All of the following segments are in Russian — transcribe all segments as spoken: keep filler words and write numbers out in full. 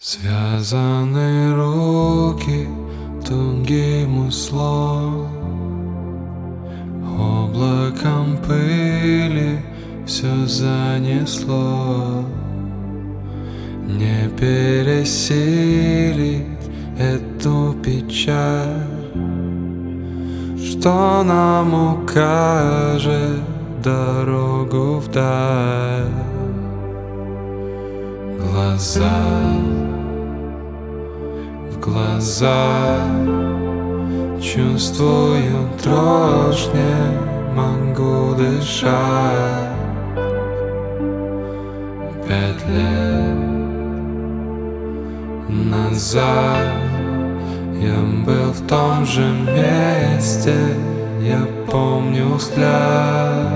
Связаны руки тугим узлом, облаком пыли все занесло. Не пересилить эту печаль, что нам укажет дорогу вдаль. Глаза в глаза, чувствую дрожь, не могу дышать. Пять лет назад я был в том же месте, я помню взгляд.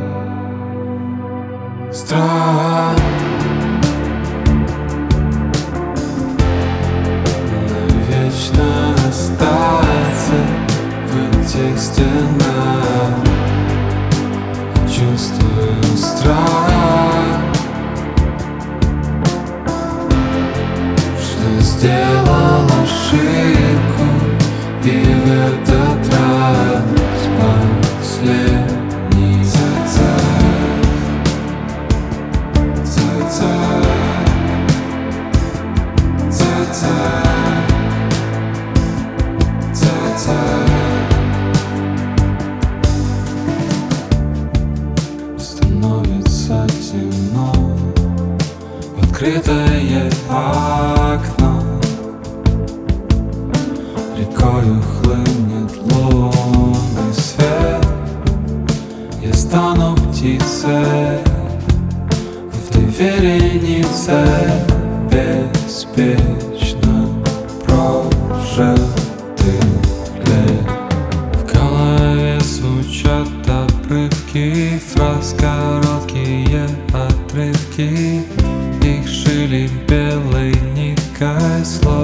Страх навечно остаться в этих стенах. Чувствую страх, что сделал ошибку, и в этот раз последний. Ца-ца, ца-ца, ца-ца. Становится темно, открытое окно, рекою хлынет лунный свет. Я стану птицей в этой веренице, беспечно прожитых лет. В голове звучат обрывки фраз, короткие отрывки, их шили белой ниткой слов.